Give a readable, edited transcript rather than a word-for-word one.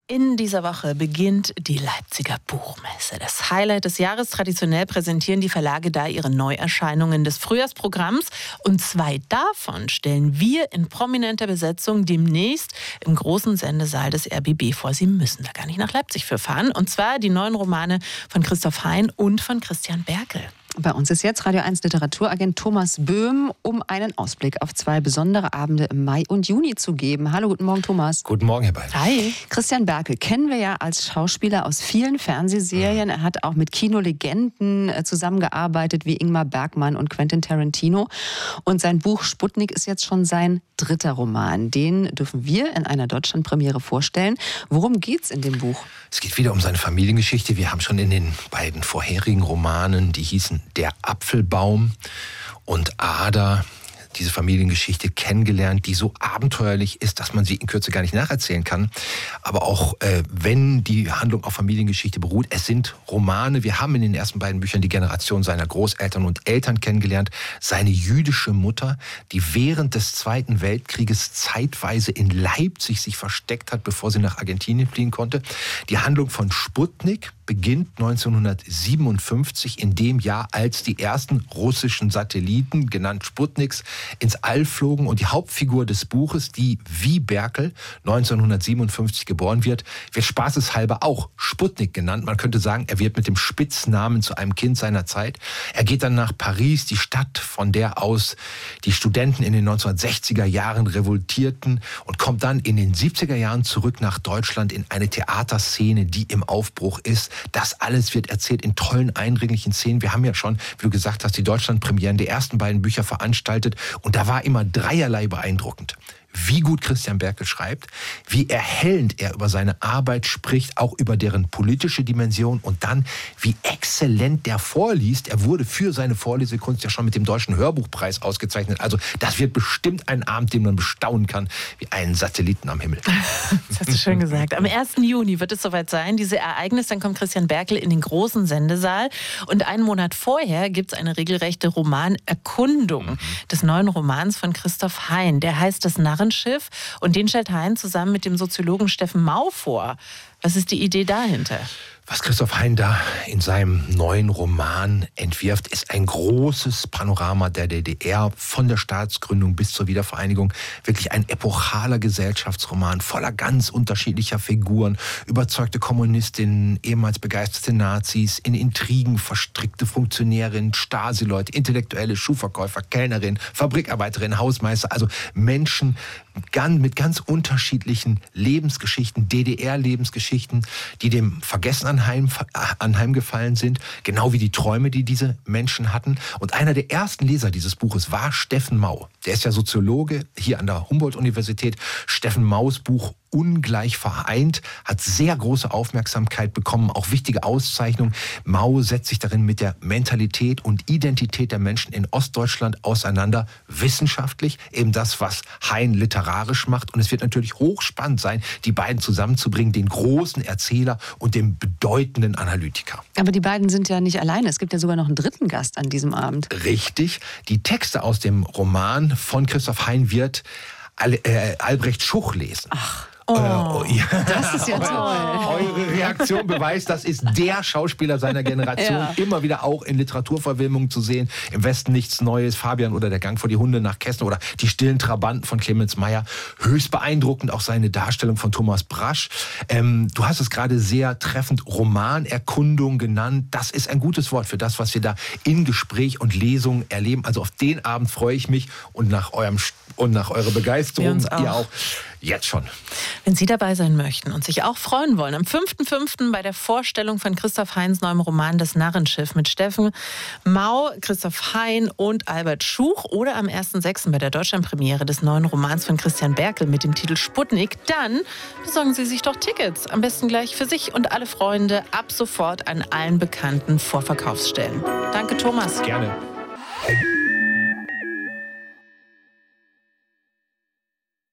In dieser Woche beginnt die Leipziger Buchmesse. Das Highlight des Jahres. Traditionell präsentieren die Verlage da ihre Neuerscheinungen des Frühjahrsprogramms. Und 2 davon stellen wir in prominenter Besetzung demnächst im großen Sendesaal des RBB vor. Sie müssen da gar nicht nach Leipzig für fahren. Und zwar die neuen Romane von Christoph Hein und von Christian Berkel. Bei uns ist jetzt Radio 1 Literaturagent Thomas Böhm, um einen Ausblick auf 2 besondere Abende im Mai und Juni zu geben. Hallo, guten Morgen, Thomas. Guten Morgen, Herr Beil. Hi. Christian Berkel kennen wir ja als Schauspieler aus vielen Fernsehserien. Er hat auch mit Kinolegenden zusammengearbeitet wie Ingmar Bergman und Quentin Tarantino. Und sein Buch Sputnik ist jetzt schon sein 3. Roman. Den dürfen wir in einer Deutschlandpremiere vorstellen. Worum geht's in dem Buch? Es geht wieder um seine Familiengeschichte. Wir haben schon in den beiden vorherigen Romanen, die hießen Der Apfelbaum und Ada, diese Familiengeschichte kennengelernt, die so abenteuerlich ist, dass man sie in Kürze gar nicht nacherzählen kann. Aber auch wenn die Handlung auf Familiengeschichte beruht, es sind Romane. Wir haben in den ersten beiden Büchern die Generation seiner Großeltern und Eltern kennengelernt. Seine jüdische Mutter, die während des Zweiten Weltkrieges zeitweise in Leipzig sich versteckt hat, bevor sie nach Argentinien fliehen konnte. Die Handlung von Sputnik beginnt 1957, in dem Jahr, als die ersten russischen Satelliten, genannt Sputniks, ins All flogen. Und die Hauptfigur des Buches, die wie Berkel 1957 geboren wird spaßeshalber auch Sputnik genannt. Man könnte sagen, er wird mit dem Spitznamen zu einem Kind seiner Zeit. Er geht dann nach Paris, die Stadt, von der aus die Studenten in den 1960er Jahren revoltierten, und kommt dann in den 70er Jahren zurück nach Deutschland in eine Theaterszene, die im Aufbruch ist. Das alles wird erzählt in tollen, eindringlichen Szenen. Wir haben ja schon, wie du gesagt hast, die Deutschlandpremieren der ersten beiden Bücher veranstaltet. Und da war immer dreierlei beeindruckend. Wie gut Christian Berkel schreibt, wie erhellend er über seine Arbeit spricht, auch über deren politische Dimension, und dann, wie exzellent der vorliest. Er wurde für seine Vorlesekunst ja schon mit dem Deutschen Hörbuchpreis ausgezeichnet. Also das wird bestimmt ein Abend, den man bestaunen kann, wie einen Satelliten am Himmel. Das hast du schön gesagt. Am 1. Juni wird es soweit sein, diese Ereignis. Dann kommt Christian Berkel in den großen Sendesaal. Und einen Monat vorher gibt es eine regelrechte Romanerkundung des neuen Romans von Christoph Hein. Der heißt Das Narrenschiff, und den stellt Hein zusammen mit dem Soziologen Steffen Mau vor. Was ist die Idee dahinter? Was Christoph Hein da in seinem neuen Roman entwirft, ist ein großes Panorama der DDR, von der Staatsgründung bis zur Wiedervereinigung. Wirklich ein epochaler Gesellschaftsroman, voller ganz unterschiedlicher Figuren. Überzeugte Kommunistinnen, ehemals begeisterte Nazis, in Intrigen verstrickte Funktionärinnen, Stasi-Leute, Intellektuelle, Schuhverkäufer, Kellnerin, Fabrikarbeiterin, Hausmeister. Also Menschen mit ganz unterschiedlichen Lebensgeschichten, DDR-Lebensgeschichten, die dem Vergessen anheimgefallen sind, genau wie die Träume, die diese Menschen hatten. Und einer der ersten Leser dieses Buches war Steffen Mau. Der ist ja Soziologe hier an der Humboldt-Universität. Steffen Maus Buch Ungleich vereint hat sehr große Aufmerksamkeit bekommen, auch wichtige Auszeichnungen. Mau setzt sich darin mit der Mentalität und Identität der Menschen in Ostdeutschland auseinander, wissenschaftlich, eben das, was Hein literarisch macht. Und es wird natürlich hochspannend sein, die beiden zusammenzubringen, den großen Erzähler und den bedeutenden Analytiker. Aber die beiden sind ja nicht alleine. Es gibt ja sogar noch einen dritten Gast an diesem Abend. Richtig. Die Texte aus dem Roman von Christoph Hein wird Albrecht Schuch lesen. Ach. Ja. Das ist ja toll. Eure Reaktion beweist, das ist der Schauspieler seiner Generation. Ja. Immer wieder auch in Literaturverfilmungen zu sehen. Im Westen nichts Neues, Fabian oder Der Gang vor die Hunde nach Kessel oder Die stillen Trabanten von Clemens Meyer. Höchst beeindruckend auch seine Darstellung von Thomas Brasch. Du hast es gerade sehr treffend Romanerkundung genannt. Das ist ein gutes Wort für das, was wir da in Gespräch und Lesung erleben. Also auf den Abend freue ich mich, und nach eurer Begeisterung, ihr auch. Jetzt schon. Wenn Sie dabei sein möchten und sich auch freuen wollen, am 5.5. bei der Vorstellung von Christoph Heins neuem Roman Das Narrenschiff mit Steffen Mau, Christoph Hein und Albert Schuch, oder am 1.6. bei der Deutschlandpremiere des neuen Romans von Christian Berkel mit dem Titel Sputnik, dann besorgen Sie sich doch Tickets. Am besten gleich für sich und alle Freunde ab sofort an allen bekannten Vorverkaufsstellen. Danke, Thomas. Gerne.